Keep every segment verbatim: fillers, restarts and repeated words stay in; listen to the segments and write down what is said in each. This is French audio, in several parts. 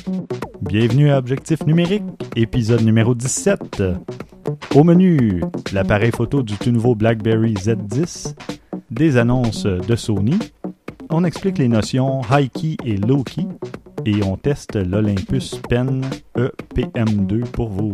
Bienvenue à Objectif numérique, épisode numéro dix-sept. Au menu, l'appareil photo du tout nouveau BlackBerry Z dix, des annonces de Sony, on explique les notions High Key et Low Key, et on teste l'Olympus Pen E P M deux pour vous.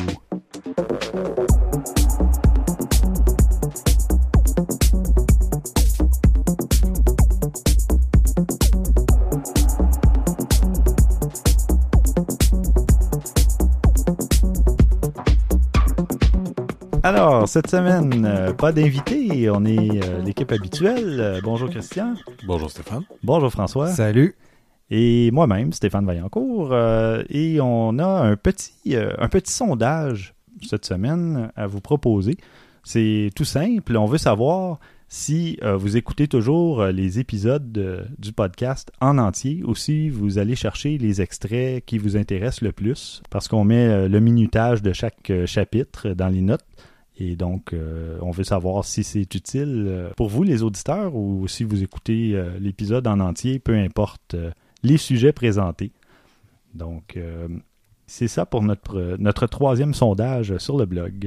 Alors, cette semaine, euh, pas d'invité, on est euh, l'équipe habituelle. Euh, bonjour Christian. Bonjour Stéphane. Bonjour François. Salut. Et moi-même, Stéphane Vaillancourt. Euh, et on a un petit, euh, un petit sondage cette semaine à vous proposer. C'est tout simple, on veut savoir si euh, vous écoutez toujours les épisodes euh, du podcast en entier ou si vous allez chercher les extraits qui vous intéressent le plus, parce qu'on met euh, le minutage de chaque euh, chapitre dans les notes. Et donc, euh, on veut savoir si c'est utile euh, pour vous, les auditeurs, ou si vous écoutez euh, l'épisode en entier, peu importe euh, les sujets présentés. Donc, euh, c'est ça pour notre, notre troisième sondage sur le blog.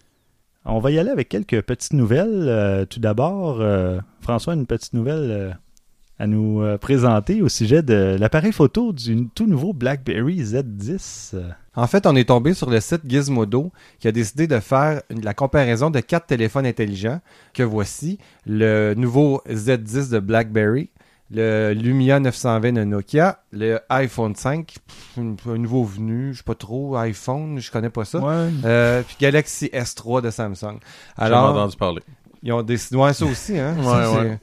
On va y aller avec quelques petites nouvelles. Euh, tout d'abord, euh, François, une petite nouvelle euh, à nous euh, présenter au sujet de l'appareil photo du tout nouveau BlackBerry Z dix. En fait, on est tombé sur le site Gizmodo qui a décidé de faire une, la comparaison de quatre téléphones intelligents que voici. Le nouveau Z dix de BlackBerry, le Lumia neuf cent vingt de Nokia, le iPhone cinq, un, un nouveau venu, je sais pas trop, iPhone, je connais pas ça, Ouais. euh, puis Galaxy S trois de Samsung. Alors, j'ai entendu parler. Ils ont décidé, ouais, ça aussi, hein. Ouais, Ça, ouais.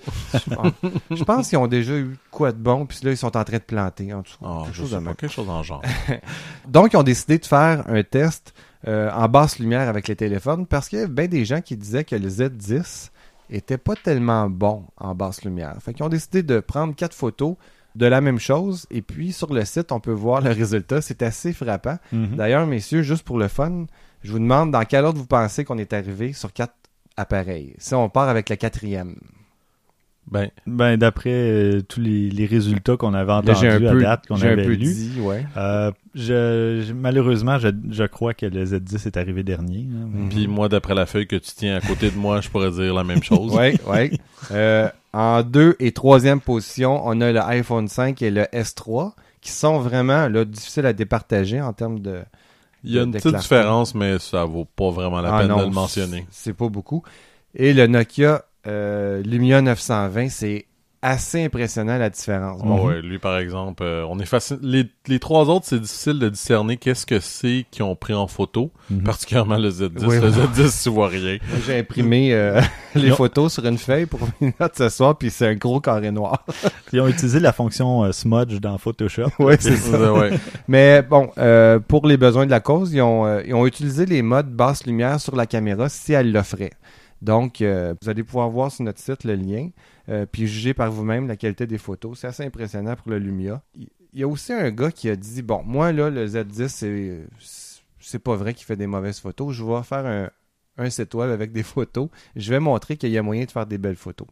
Je pense qu'ils ont déjà eu quoi de bon, puis là, ils sont en train de planter, en tout cas. Oh, quelque je chose sais de pas, même. quelque chose dans le genre. Donc, ils ont décidé de faire un test euh, en basse lumière avec les téléphones parce qu'il y a bien des gens qui disaient que le Z dix était pas tellement bon en basse lumière. Fait qu'ils ont décidé de prendre quatre photos de la même chose et puis sur le site, on peut voir le résultat. C'est assez frappant. Mm-hmm. D'ailleurs, messieurs, juste pour le fun, je vous demande dans quel ordre vous pensez qu'on est arrivé sur quatre appareils. Si on part avec le quatrième. Ben, Ben, d'après euh, tous les, les résultats qu'on avait Là, entendus j'ai un à peu, date, qu'on j'ai avait un peu lus, dit, ouais. euh, je, je- malheureusement, je, je crois que le Z dix est arrivé dernier. Hein, mais- puis moi, d'après la feuille que tu tiens à côté de moi, je pourrais dire la même chose. Oui, oui. Euh, en deux et troisième position, on a le iPhone cinq et le S trois, qui sont vraiment là, difficiles à départager en termes de... Il y a de- une de petite clarté. différence, mais ça vaut pas vraiment la Ah peine non, de le mentionner. C'est pas beaucoup. Et le Nokia euh, Lumia neuf cent vingt, c'est assez impressionnant la différence. Bon, Bon, ouais, lui, par exemple, euh, on est facile. Les, les trois autres, c'est difficile de discerner qu'est-ce que c'est qu'ils ont pris en photo, Mhm. particulièrement le Z dix. Oui, le oui. Z dix, tu vois rien. j'ai imprimé euh, les Ils ont- photos sur une feuille pour mes notes ce soir, puis c'est un gros carré noir. Ils ont utilisé la fonction euh, smudge dans Photoshop. Oui, c'est ça. Euh, ouais. Mais bon, euh, pour les besoins de la cause, ils ont, euh, ils ont utilisé les modes basse lumière sur la caméra si elle l'offrait. Donc, euh, vous allez pouvoir voir sur notre site le lien, euh, puis juger par vous-même la qualité des photos. C'est assez impressionnant pour le Lumia. Il il y a aussi un gars qui a dit, bon, moi là, le Z dix, c'est, c'est pas vrai qu'il fait des mauvaises photos. Je vais faire un, un site web avec des photos. Je vais montrer qu'il y a moyen de faire des belles photos.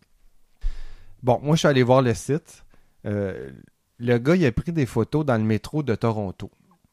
Bon, moi, je suis allé voir le site. Euh, le gars, il a pris des photos dans le métro de Toronto.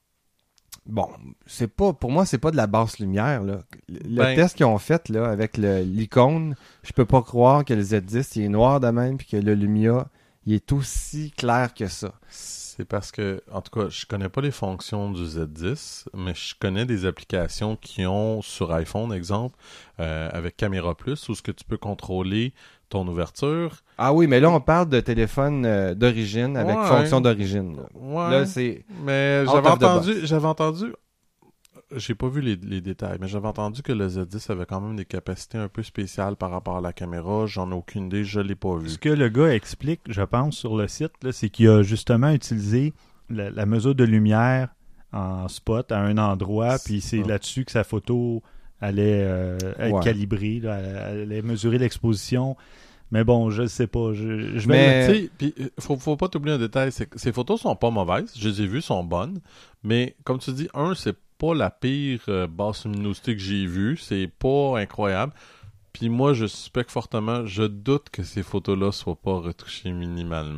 Bon, c'est pas pour moi, c'est pas de la basse lumière, là. Le le Ben- test qu'ils ont fait là, avec le- l'icône, je peux pas croire que le Z dix il est noir de même puis que le Lumia il est aussi clair que ça. C'est parce que, en tout cas, je connais pas les fonctions du Z dix, mais je connais des applications qui ont sur iPhone, exemple, euh, avec Caméra Plus, où ce que tu peux contrôler ton ouverture. Ah oui, mais là on parle de téléphone euh, d'origine avec Ouais. fonction d'origine. Là, Ouais. Là, c'est mais out j'avais of the entendu, j'avais entendu, j'ai pas vu les, les détails, mais j'avais entendu que le Z dix avait quand même des capacités un peu spéciales par rapport à la caméra. J'en ai aucune idée, je l'ai pas vu. Ce que le gars explique, je pense, sur le site, là, c'est qu'il a justement utilisé la, la mesure de lumière en spot à un endroit, puis c'est Ah. là-dessus que sa photo allait euh, être Ouais. calibrée, là, elle allait mesurer l'exposition. Mais bon, je sais pas. Je, je vais Mais- Tu sais, puis euh, faut, faut pas t'oublier un détail, c'est que ces photos sont pas mauvaises, je les ai vues, sont bonnes, mais comme tu dis, un, c'est pas la pire euh, basse luminosité que j'ai vue, c'est pas incroyable, puis moi, je suspecte fortement, je doute que ces photos-là soient pas retouchées minimalement.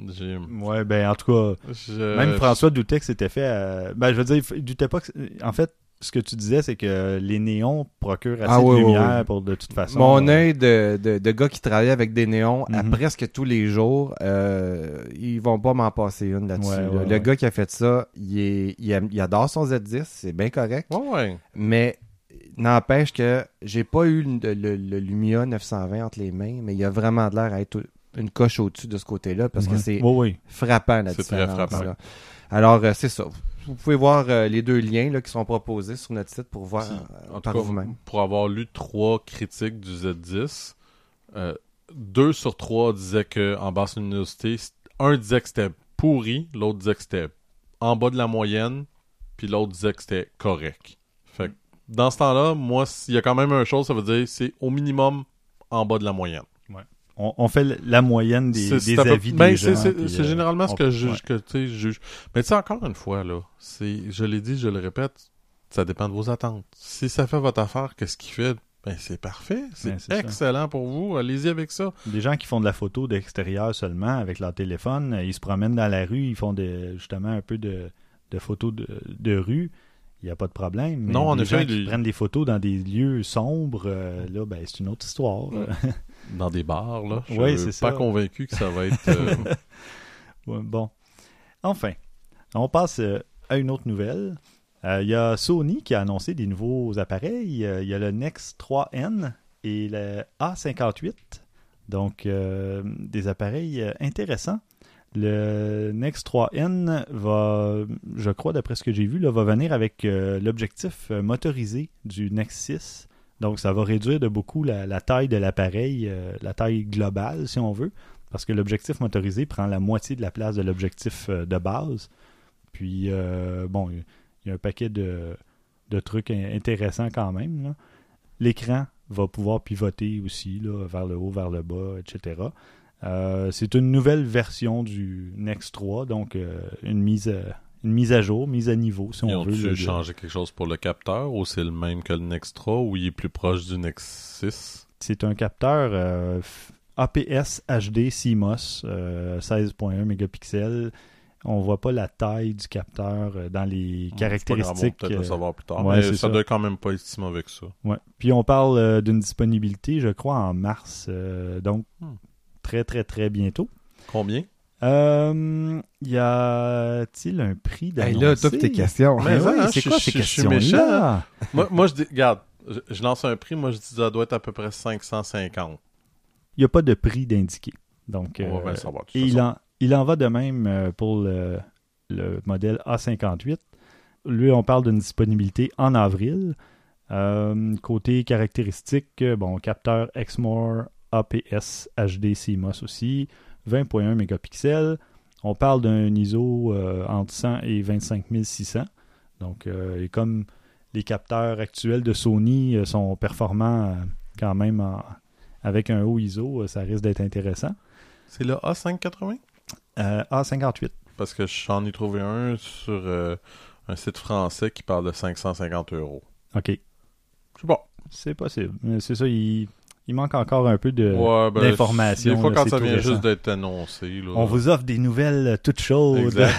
J'ai... Ouais, ben en tout cas, Je... même François doutait que c'était fait. À... Ben je veux dire, il doutait pas que. En fait, ce que tu disais, c'est que les néons procurent assez Ah, de oui, oui, lumière oui. pour de toute façon. Mon euh, œil de, de, de gars qui travaille avec des néons à Mhm. presque tous les jours, euh, ils vont pas m'en passer une là-dessus. Ouais, là. ouais, Le ouais. gars qui a fait ça, il, est, il, aime- il adore son Z dix, c'est bien correct, Ouais, ouais. mais n'empêche que j'ai pas eu le, le, le Lumia neuf cent vingt entre les mains, mais il a vraiment de l'air à être une coche au-dessus de ce côté-là parce que ouais. c'est Oui, oui. frappant la C'est très différence. frappant. là. Alors, euh, c'est ça. Vous pouvez voir euh, les deux liens là, qui sont proposés sur notre site pour voir Puis, euh, en tout par cas, vous-même. pour avoir lu trois critiques du Z dix, euh, deux sur trois disaient qu'en basse luminosité, c- un disait que c'était pourri, l'autre disait que c'était en bas de la moyenne, puis l'autre disait que c'était correct. Fait que dans ce temps-là, moi, s'il y a quand même une chose, ça veut dire c'est au minimum en bas de la moyenne. On, on fait la moyenne des, C'est- des c'est à peu- avis ben, des c'est, gens. c'est- puis, c'est euh, généralement ce on- que je ouais. juge, que, tu sais, je juge. Mais tu sais, encore une fois, là, c'est, je l'ai dit, je le répète, ça dépend de vos attentes. Si ça fait votre affaire, qu'est-ce qu'il fait? Ben, c'est parfait. C'est, Ben, c'est ça. excellent pour vous. Allez-y avec ça. Des gens qui font de la photo d'extérieur seulement avec leur téléphone, euh, ils se promènent dans la rue, ils font des, justement un peu de, de photos de, de rue. Il n'y a pas de problème. Mais Non, en des effet, gens qui les- prennent des photos dans des lieux sombres, euh, là, ben, c'est une autre histoire. Ouais. Dans des bars, là. Je Ouais, suis c'est pas ça. convaincu que ça va être... euh, Ouais, bon. Enfin, on passe euh, à une autre nouvelle. Euh, Il y a Sony qui a annoncé des nouveaux appareils. Euh, Il y a le Nex trois N et le A cinquante-huit. Donc, euh, des appareils euh, intéressants. Le Nex trois N va, je crois, d'après ce que j'ai vu, là, va venir avec euh, l'objectif euh, motorisé du Nex six. Donc, ça va réduire de beaucoup la, la taille de l'appareil, euh, la taille globale, si on veut, parce que l'objectif motorisé prend la moitié de la place de l'objectif euh, de base. Puis, euh, bon, il y a un paquet de, de trucs in- intéressants quand même, là. L'écran va pouvoir pivoter aussi, là, vers le haut, vers le bas, et cetera. Euh, c'est une nouvelle version du Nex trois, donc euh, une mise à, une mise à jour, mise à niveau, si Ils on veut. ont-tu là, de- changé quelque chose pour le capteur ou c'est le même que le Nex trois ou il est plus proche du Nex six? C'est un capteur euh, f- A P S H D C M O S, euh, seize virgule un mégapixels. On voit pas la taille du capteur euh, dans les caractéristiques. C'est pas grave, on va peut-être euh, le savoir plus tard. ouais, mais c'est ça, ça. doit quand même pas être si mauvais que ça. Ouais. Puis on parle euh, d'une disponibilité, je crois, en mars. euh, donc, Hmm. très, très, très bientôt. Combien? Euh, y a-t-il un prix Hey, d'annoncer? là, toutes tes questions. Mais Mais ouais, oui, hein, c'est je- quoi je- ces je suis questions-là? méchant, moi, moi, je dis, regarde, je, je lance un prix, moi je dis ça doit être à peu près cinq cent cinquante. Il n'y a pas de prix d'indiqué. Donc, On va euh, bien le savoir. de toute et il façon. en, il en va de même euh, pour le, le modèle A cinquante-huit. Lui, on parle d'une disponibilité en avril. Euh, côté caractéristiques, euh, bon, capteur Exmor A P S H D C M O S aussi, vingt virgule un mégapixels. On parle d'un I S O euh, entre cent et vingt-cinq mille six cents. Donc, euh, et comme les capteurs actuels de Sony euh, sont performants euh, quand même en- avec un haut I S O, euh, ça risque d'être intéressant. C'est le A cinq cent quatre-vingts? Euh, A cinquante-huit. Parce que j'en ai trouvé un sur euh, un site français qui parle de cinq cent cinquante euros. OK. Je sais pas. C'est possible. Mais c'est ça, il, il manque encore un peu de, Ouais, ben, d'informations. Des fois, là, quand c'est ça tout vient récent. juste d'être annoncé. Là, On vous offre des nouvelles euh, toutes chaudes. Exact.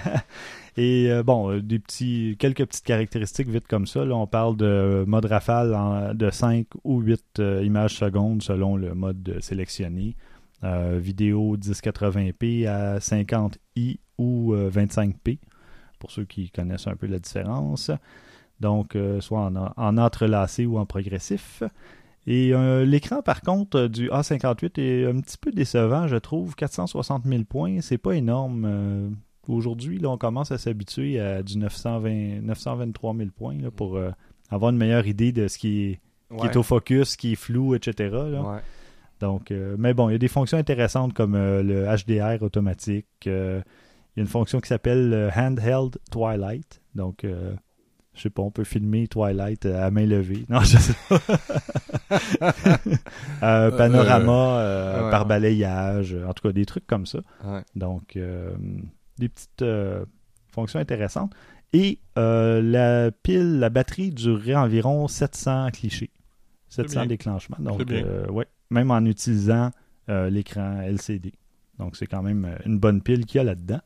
Et euh, bon, euh, des petits, quelques petites caractéristiques vite comme ça. Là, on parle de mode rafale en- de cinq ou huit euh, images secondes selon le mode sélectionné. Euh, vidéo dix quatre-vingts p à cinquante i ou euh, vingt-cinq p, pour ceux qui connaissent un peu la différence. Donc, euh, soit en, en entrelacé ou en progressif. Et euh, l'écran, par contre, du A cinquante-huit est un petit peu décevant, je trouve. quatre cent soixante mille points, c'est pas énorme. Euh, aujourd'hui, là, on commence à s'habituer à du neuf cent vingt, neuf cent vingt-trois mille points là, pour euh, avoir une meilleure idée de ce qui est, qui est au focus, qui est flou, et cetera là. Ouais. Donc, euh, mais bon, il y a des fonctions intéressantes comme euh, le H D R automatique. Euh, il y a une fonction qui s'appelle euh, Handheld Twilight. Donc, euh, je sais pas, on peut filmer Twilight à main levée. Non, je sais pas. euh, panorama euh, ouais. par balayage. En tout cas, des trucs comme ça. Ouais. Donc, euh, des petites euh, fonctions intéressantes. Et euh, la pile, la batterie durerait environ sept cents clichés. sept cents bien. déclenchements. Donc, C'est bien. euh, ouais, même en utilisant euh, l'écran L C D. Donc, c'est quand même une bonne pile qu'il y a là-dedans.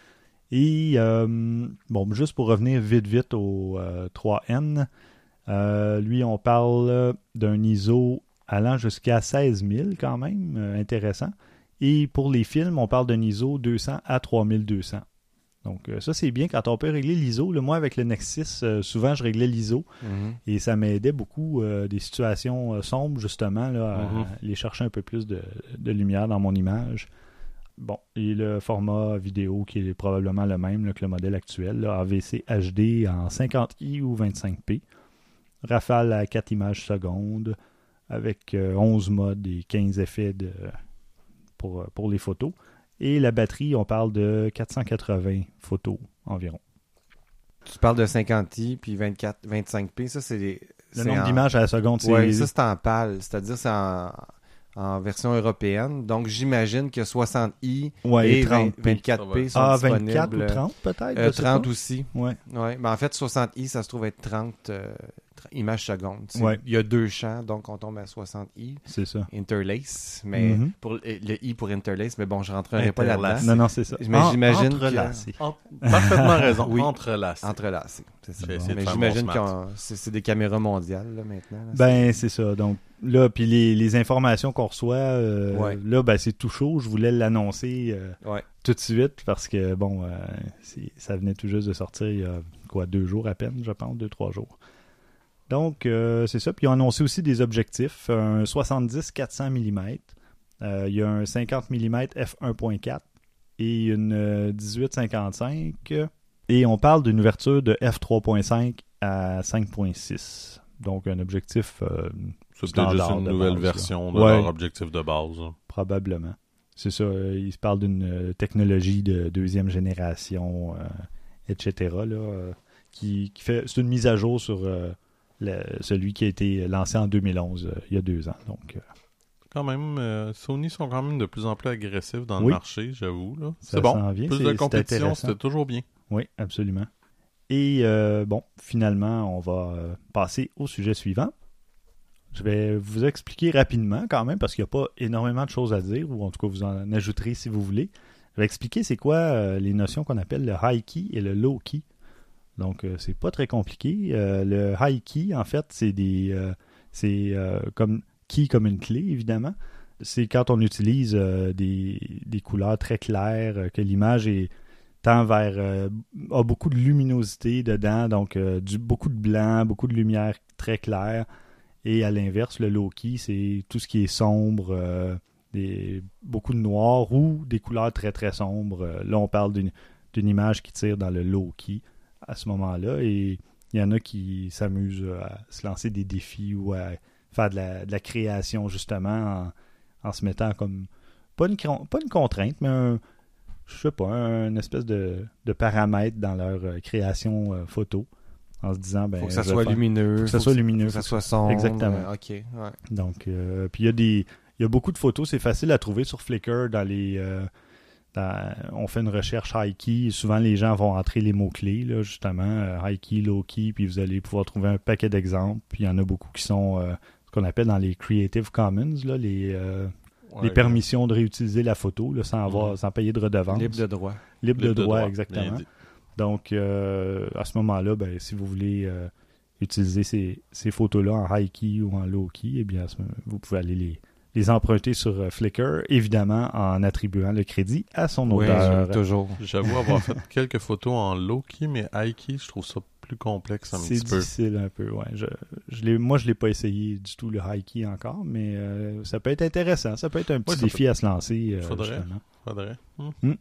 Et, euh, bon, juste pour revenir vite, vite au euh, trois N, euh, lui, on parle d'un I S O allant jusqu'à seize mille quand même, euh, intéressant. Et pour les films, on parle d'un I S O deux cents à trois mille deux cents. Donc, euh, ça, c'est bien quand on peut régler l'I S O. Là, moi, avec le Nexus, euh, souvent, je réglais l'I S O Mhm. et ça m'aidait beaucoup euh, des situations euh, sombres, justement, là, à Mhm. aller chercher un peu plus de, de lumière dans mon image. Bon, et le format vidéo qui est probablement le même là, que le modèle actuel, là, A V C H D en cinquante i ou vingt-cinq p. Rafale à quatre images secondes avec euh, onze modes et quinze effets de, pour, pour les photos. Et la batterie, on parle de quatre cent quatre-vingts photos environ. Tu parles de cinquante i puis vingt-quatre, vingt-cinq p, ça c'est les... Le c'est nombre en- d'images à la seconde, c'est... Ouais, ça c'est en PAL, c'est-à-dire c'est en, en version européenne. Donc j'imagine que soixante i ouais, et trente vingt- vingt-quatre p sont Ah, disponibles. vingt-quatre ou trente peut-être? Euh, je sais trente pas. aussi. Ouais. Ouais, ben en fait soixante i ça se trouve être trente euh, tr- images secondes. C'est- Ouais. Il y a deux champs, donc on tombe à soixante i. C'est ça. Interlace, mais Mhm. pour le, le i pour interlace, mais bon, je rentrerai pas là-dedans. Interlace. Non, non, c'est ça. Mais j'imagine que- Entrelacé. En- Parfaitement raison. Oui. Entrelacé. Entrelacé, c'est ça. J'ai essayé de Mais faire j'imagine mon que smart. c'est c'est des caméras mondiales là, maintenant. là. Ben, c'est ça. Donc, là, puis les, les informations qu'on reçoit, euh, Ouais. là, ben, c'est tout chaud. Je voulais l'annoncer euh, Ouais. tout de suite parce que, bon, euh, c'est- ça venait tout juste de sortir il y a, quoi, deux jours à peine, je pense, deux, trois jours. Donc, euh, c'est ça. Puis, ils ont annoncé aussi des objectifs. Un soixante-dix quatre cents millimètres. Euh, il y a un cinquante millimètres f un point quatre et une euh, dix-huit cinquante-cinq. Et on parle d'une ouverture de f trois point cinq à cinq point six. Donc, un objectif euh, C'est peut-être juste standard une de nouvelle base, là. version de Ouais. leur objectif de base. hein. Probablement. C'est ça. euh, il se parle d'une euh, technologie de deuxième génération, euh, et cetera. Là, euh, qui, qui fait. C'est une mise à jour sur euh, le- celui qui a été lancé en deux mille onze, euh, il y a deux ans. Donc, euh, Quand même, euh, Sony sont quand même de plus en plus agressifs dans Oui. le marché, j'avoue. là. Ça C'est bon. s'en vient, Plus c'est- de c'est compétition, intéressant. c'était toujours bien. oui, absolument. Et euh, bon, finalement, on va euh, passer au sujet suivant. Je vais vous expliquer rapidement quand même parce qu'il n'y a pas énormément de choses à dire, ou en tout cas vous en ajouterez si vous voulez. Je vais expliquer c'est quoi euh, les notions qu'on appelle le high key et le low key. Donc euh, c'est pas très compliqué. Euh, le high key, en fait, c'est des euh, c'est euh, comme key comme une clé, évidemment. C'est quand on utilise euh, des, des couleurs très claires, euh, que l'image est tend vers euh, a beaucoup de luminosité dedans, donc euh, du, beaucoup de blanc, beaucoup de lumière très claire. Et à l'inverse, le low-key, c'est tout ce qui est sombre, euh, des, beaucoup de noir ou des couleurs très très sombres. Euh, là, on parle d'une, d'une image qui tire dans le low-key à ce moment-là. Et il y en a qui s'amusent à se lancer des défis ou à faire de la, de la création, justement, en, en se mettant comme, pas une, cron- pas une contrainte, mais un, je sais pas, un, une espèce de, de paramètre dans leur euh, création euh, photo. En se disant, ben, Faut que ça je vais soit faire- lumineux. faut que ça soit lumineux. Faut que ça faut soit sombre. Exactement. euh, ok, ouais. Donc, euh, puis il y a des, il y a beaucoup de photos, c'est facile à trouver sur Flickr dans les, euh, dans- on fait une recherche high key, souvent les gens vont entrer les mots clés là, justement euh, high key, low key, puis vous allez pouvoir trouver un paquet d'exemples. Puis il y en a beaucoup qui sont euh, ce qu'on appelle dans les Creative Commons là, les, euh, Ouais, les permissions de réutiliser la photo là, sans avoir, Mhm. sans payer de redevance. Libre de droit. Libre de libre droit, bien exactement. dit. Donc, euh, à ce moment-là, ben, si vous voulez euh, utiliser ces, ces photos-là en high key ou en low key, eh bien, à ce moment- vous pouvez aller les, les emprunter sur euh, Flickr, évidemment en attribuant le crédit à son Oui, auteur. toujours. J'avoue avoir fait quelques photos en low-key, mais high-key, je trouve ça plus complexe un C'est petit peu. difficile un peu, ouais. Je, je l'ai, moi, je l'ai pas essayé du tout, le high key encore, mais euh, ça peut être intéressant. Ça peut être un petit Ouais, ça défi à se lancer. euh, Faudrait. justement. Faudrait. Hmm.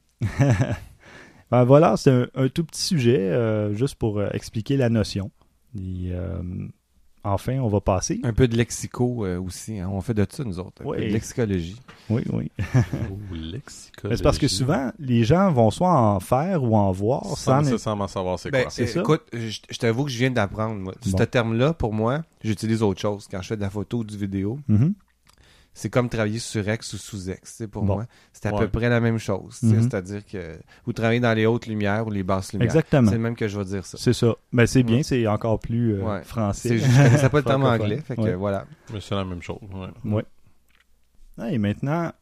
Ben voilà, c'est un, un tout petit sujet, euh, juste pour euh, expliquer la notion. Et, euh, enfin, on va passer. Un peu de lexico euh, aussi. hein. On fait de ça, nous autres. Un Ouais. peu de lexicologie. Oui, oui. Oh, lexicologie. Mais c'est parce que souvent, les gens vont soit en faire ou en voir sans sans... nécessairement savoir c'est Ben, quoi. c'est euh, ça. Écoute, je, je t'avoue que je viens d'apprendre. Moi. Bon. Ce terme-là, pour moi, j'utilise autre chose. Quand je fais de la photo ou du vidéo, Mhm. c'est comme travailler sur X ou sous X. tu sais, Pour Bon. moi, c'est à Ouais. peu près la même chose. tu sais. Mhm. C'est-à-dire que vous travaillez dans les hautes lumières ou les basses lumières. Exactement. C'est le même que je vais dire ça. C'est ça. Ben, c'est bien, Ouais. c'est encore plus euh, Ouais. français. C'est, je connaissais pas le terme Francophone. anglais. Fait que Ouais. voilà. Mais c'est la même chose. Ouais. Ouais. Ah, et maintenant,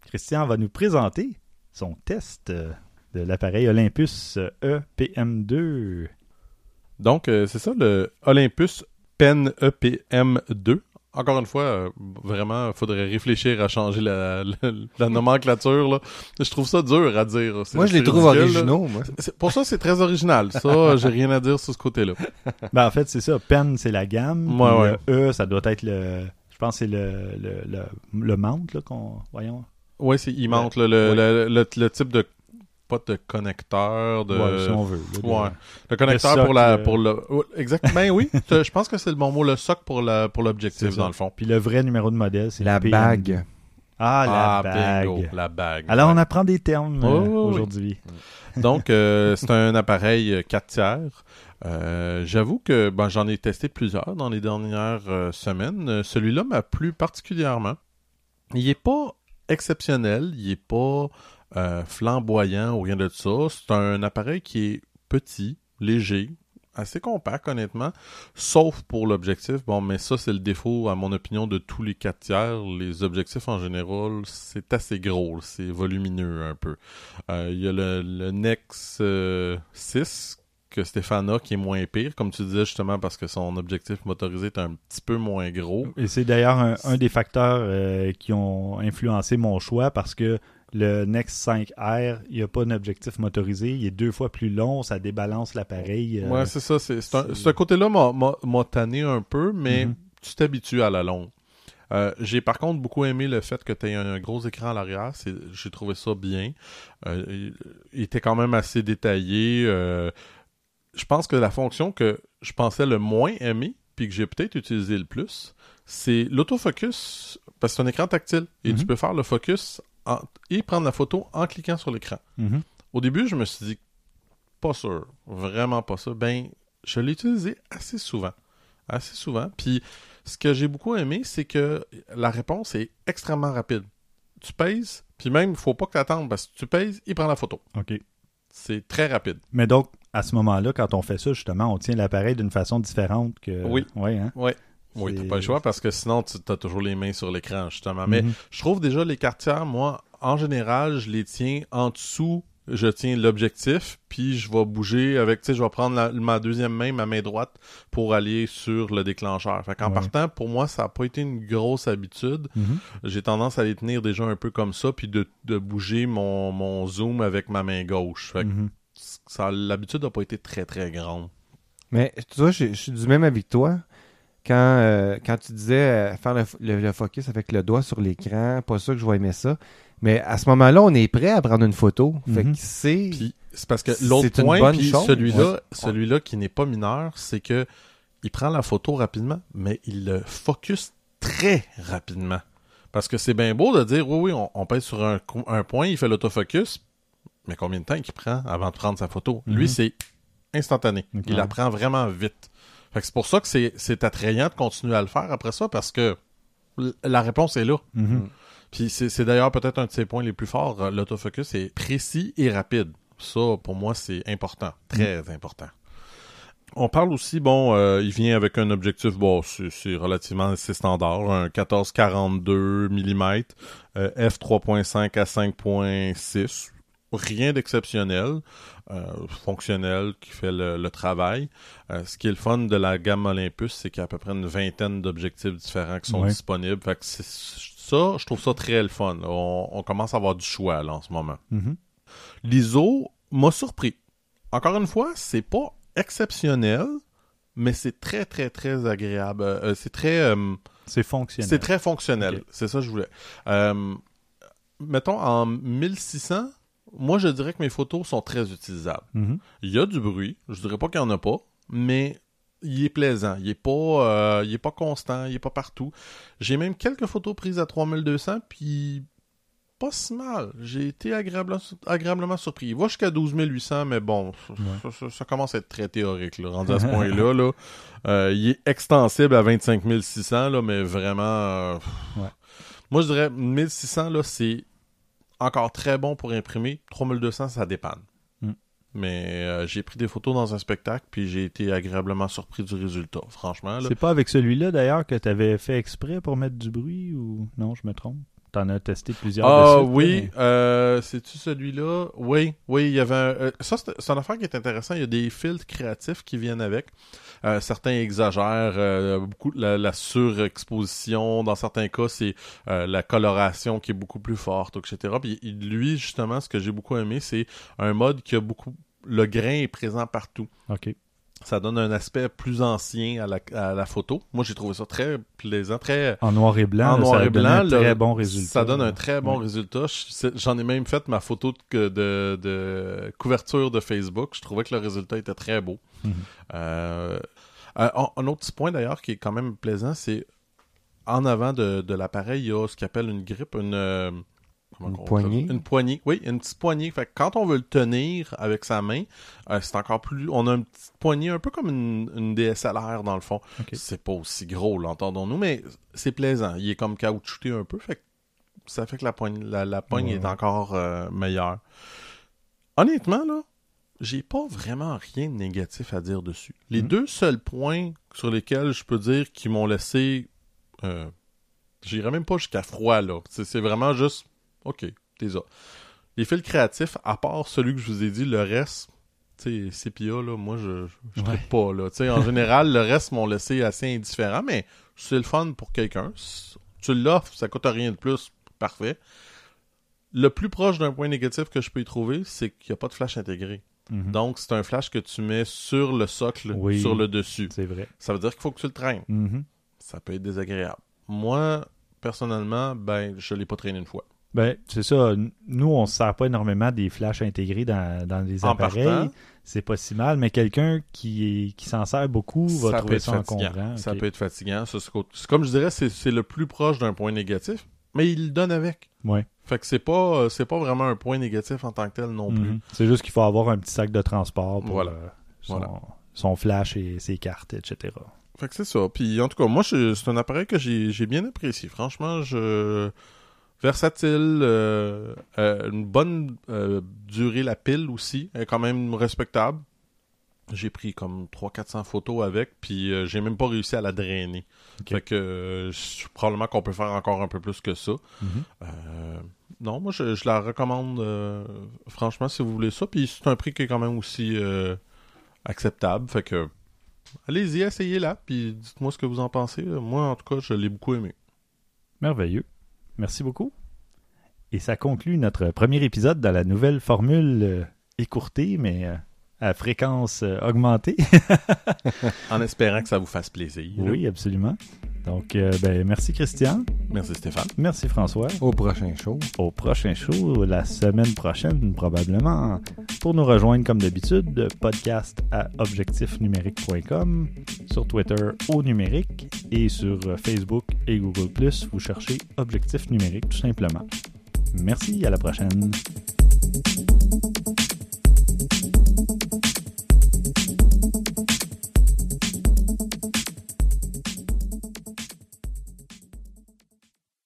Christian va nous présenter son test euh, de l'appareil Olympus E P M deux. Donc, euh, c'est ça, le Olympus Pen E P M deux. Encore une fois, euh, vraiment, il faudrait réfléchir à changer la, la, la nomenclature. Là. Je trouve ça dur à dire. C'est, moi, je c'est les trouve ridicule, originaux, moi. C'est, pour ça, c'est très original. Ça, j'ai rien à dire sur ce côté-là. Ben, en fait, c'est ça. Pen, c'est la gamme. Ouais, puis ouais. Le E, ça doit être le... Je pense que c'est le, le, le, le mount, là, qu'on... Voyons. Oui, c'est immense. Le, le, Ouais. le, le, le type de... Pas de connecteur, de... Ouais, si on veut. Là, de- Ouais. Le connecteur Le pour la... socle, pour le... oh, exactement. Ben oui. Je pense que c'est le bon mot. Le socle pour, la, pour l'objectif, C'est dans ça. le fond. Puis le vrai numéro de modèle, c'est La le P M deux. bague. Ah, la Ah, bague. bingo. La bague. Alors, ouais. on apprend des termes euh, Oh, oui, oui. aujourd'hui. Donc, euh, c'est un appareil euh, quatre tiers. Euh, j'avoue que ben, j'en ai testé plusieurs dans les dernières euh, semaines. Euh, Celui-là m'a plu particulièrement. Il n'est pas exceptionnel, il n'est pas euh, flamboyant ou rien de ça. C'est un appareil qui est petit, léger, assez compact, honnêtement, sauf pour l'objectif. Bon, mais ça, c'est le défaut, à mon opinion, de tous les quatre tiers. Les objectifs, en général, c'est assez gros, c'est volumineux un peu. Euh, il y a le, le Nex euh, six que Stéphane a, qui est moins pire, comme tu disais, justement, parce que son objectif motorisé est un petit peu moins gros. Et c'est d'ailleurs un, un des facteurs euh, qui ont influencé mon choix parce que le Nex cinq R, il n'y a pas d'objectif motorisé. Il est deux fois plus long, ça débalance l'appareil. euh, Ouais, c'est ça. C'est, c'est un- c'est- ce côté-là m'a, m'a, m'a tanné un peu, mais Mhm. tu t'habitues à la longue. Euh, j'ai par contre beaucoup aimé le fait que tu aies un gros écran à l'arrière. C'est, j'ai trouvé ça bien. Euh, il, il était quand même assez détaillé. Euh, je pense que la fonction que je pensais le moins aimer, puis que j'ai peut-être utilisé le plus, c'est l'autofocus, parce que c'est un écran tactile, et Mhm. tu peux faire le focus en- et prendre la photo en cliquant sur l'écran. Mhm. Au début, je me suis dit, pas sûr, vraiment pas ça. Ben, je l'ai utilisé assez souvent. Assez souvent. Puis, ce que j'ai beaucoup aimé, c'est que la réponse est extrêmement rapide. Tu pèses, puis même, il faut pas que tu attendes, parce que tu pèses, il prend la photo. OK. C'est très rapide. Mais donc, à ce moment-là, quand on fait ça, justement, on tient l'appareil d'une façon différente que... Oui. Ouais, hein? Ouais. Oui, C'est- t'as pas le choix, parce que sinon, tu as toujours les mains sur l'écran, justement. Mais Mhm. je trouve déjà les quartières, moi, en général, je les tiens en dessous. Je tiens l'objectif, puis je vais bouger avec, tu sais, je vais prendre la- ma deuxième main, ma main droite, pour aller sur le déclencheur. Fait qu'en Ouais. partant, pour moi, ça n'a pas été une grosse habitude. Mhm. J'ai tendance à les tenir déjà un peu comme ça, puis de, de bouger mon, mon zoom avec ma main gauche. Fait que Mhm. ça, l'habitude n'a pas été très, très grande. Mais tu vois, je, je suis du même avec toi. Quand, euh, quand tu disais euh, faire le, le- le focus avec le doigt sur l'écran, pas sûr que je vais aimer ça. Mais à ce moment-là, on est prêt à prendre une photo. Fait Mhm. que c'est... Puis c'est parce que C'est l'autre une point, bonne puis chose. celui-là, Ouais. celui-là qui n'est pas mineur, c'est que il prend la photo rapidement, mais il le focus très rapidement. Parce que c'est bien beau de dire, oui, oui, on, on pèse sur un, co- un point, il fait l'autofocus, mais combien de temps il prend avant de prendre sa photo? Mhm. Lui, c'est instantané. Ok. Il la prend vraiment vite. Fait que c'est pour ça que c'est, c'est attrayant de continuer à le faire après ça, parce que l- la réponse est là. Mhm. Puis c'est, c'est d'ailleurs peut-être un de ses points les plus forts. euh, L'autofocus est précis et rapide. Ça, pour moi, c'est important. Très important. On parle aussi, bon, euh, il vient avec un objectif, bon, c'est, c'est relativement assez standard, un quatorze quarante-deux millimètres, euh, f trois point cinq à cinq point six. Rien d'exceptionnel, euh, fonctionnel, qui fait le, le travail. Euh, ce qui est le fun de la gamme Olympus, c'est qu'il y a à peu près une vingtaine d'objectifs différents qui sont Ouais. disponibles. Fait que c'est, ça, je trouve ça très le fun. On, on commence à avoir du choix là, en ce moment. Mhm. L'I S O m'a surpris. Encore une fois, c'est pas exceptionnel, mais c'est très, très, très agréable. Euh, c'est très... euh, C'est fonctionnel. c'est très fonctionnel. Ok. C'est ça que je voulais. Euh, mettons, en mille six cents, moi, je dirais que mes photos sont très utilisables. Mhm. Il y a du bruit. Je dirais pas qu'il n'y en a pas, mais il est plaisant. Il est pas, euh, il est pas constant. Il est pas partout. J'ai même quelques photos prises à trois mille deux cents, puis pas si mal. J'ai été agréable, agréablement surpris. Il va jusqu'à douze mille huit cents, mais bon, ça, ça- ça commence à être très théorique, là, rendu à ce point-là. Là. Euh, il est extensible à vingt-cinq mille six cents, là, mais vraiment... euh, Ouais. Moi, je dirais mille six cents, là, c'est encore très bon pour imprimer. trois mille deux cents, ça dépanne. Mm. Mais euh, j'ai pris des photos dans un spectacle, puis j'ai été agréablement surpris du résultat, franchement. Là. C'est pas avec celui-là, d'ailleurs, que tu avais fait exprès pour mettre du bruit ou... Non, je me trompe. T'en as testé plusieurs. Ah de suite, oui, mais... euh, c'est-tu celui-là? Oui, oui, il y avait un... euh, ça, c'est, c'est une affaire qui est intéressante. Il y a des filtres créatifs qui viennent avec. Euh, certains exagèrent euh, beaucoup la, la surexposition. Dans certains cas, c'est euh, la coloration qui est beaucoup plus forte, et cetera. Puis lui, justement, ce que j'ai beaucoup aimé, c'est un mode qui a beaucoup... Le grain est présent partout. OK. Ça donne un aspect plus ancien à la, à la photo. Moi, j'ai trouvé ça très plaisant, très... En noir et blanc, en noir ça et donne blanc, un très le- bon résultat. Ça donne un très bon Ouais. résultat. Je- J'en ai même fait ma photo de, de, de couverture de Facebook. Je trouvais que le résultat était très beau. Mhm. Euh, un, un autre petit point d'ailleurs qui est quand même plaisant, c'est en avant de, de l'appareil, il y a ce qu'on appelle une grippe, une... euh, comment Une on- poignée. Une poignée, oui, une petite poignée. Fait que quand on veut le tenir avec sa main, euh, c'est encore plus... On a une petite poignée, un peu comme une, une D S L R dans le fond. OK. C'est pas aussi gros, l'entendons-nous, mais c'est plaisant. Il est comme caoutchouté un peu, fait que ça fait que la poigne, la, la poigne Ouais, est ouais. encore euh, meilleure. Honnêtement, là, j'ai pas vraiment rien de négatif à dire dessus. Les Mhm. deux seuls points sur lesquels je peux dire qu'ils m'ont laissé... Euh, j'irais même pas jusqu'à froid, là. C'est, c'est vraiment juste... OK, t'es ça. Les fils créatifs, à part celui que je vous ai dit, le reste... Tu sais, Sepia, là, moi, je, je Ouais. trippe pas, là. Tu sais, en général, le reste m'ont laissé assez indifférent, mais c'est le fun pour quelqu'un. Si tu l'offres, ça coûte rien de plus. Parfait. Le plus proche d'un point négatif que je peux y trouver, c'est qu'il n'y a pas de flash intégré. Mhm. Donc, c'est un flash que tu mets sur le socle, Oui. sur le dessus. C'est vrai. Ça veut dire qu'il faut que tu le traînes. Mhm. Ça peut être désagréable. Moi, personnellement, ben, je l'ai pas traîné une fois. Ben, c'est ça. N- Nous, on ne se sert pas énormément des flashs intégrés dans, dans les En appareils. partant. C'est pas si mal, mais quelqu'un qui, est- qui s'en sert beaucoup va Ça peut trouver être ça fatigant. encombrant. Ça Ok. peut être fatigant. Ça, c'est, c'est comme je dirais, c'est, c'est le plus proche d'un point négatif, mais il le donne avec. Ouais. Fait que c'est pas, euh, c'est pas vraiment un point négatif en tant que tel non plus. Mhm. C'est juste qu'il faut avoir un petit sac de transport pour Voilà. euh, son, Voilà. son flash et ses cartes, et cetera. Fait que c'est ça. Puis en tout cas, moi, je- c'est un appareil que j'ai, j'ai bien apprécié. Franchement, je... Versatile, euh, euh, une bonne euh, durée la pile aussi, elle est quand même respectable. J'ai pris comme trois cents à quatre cents photos avec, puis euh, j'ai même pas réussi à la drainer. Ok. Fait que euh, je- probablement qu'on peut faire encore un peu plus que ça. Mhm. Euh, non, moi je, je la recommande euh, franchement si vous voulez ça. Puis c'est un prix qui est quand même aussi euh, acceptable. Fait que allez-y, essayez-la, puis dites-moi ce que vous en pensez. Moi, en tout cas, je l'ai beaucoup aimé. Merveilleux. Merci beaucoup. Et ça conclut notre premier épisode dans la nouvelle formule euh, écourtée, mais euh, à fréquence euh, augmentée. En espérant que ça vous fasse plaisir. Oui, absolument. Donc, euh, ben, merci Christian. Merci Stéphane. Merci François. Au prochain show. Au prochain show, la semaine prochaine probablement. Pour nous rejoindre comme d'habitude, podcast à objectif numérique point com, sur Twitter au numérique et sur Facebook et Google plus, vous cherchez Objectif numérique tout simplement. Merci, à la prochaine.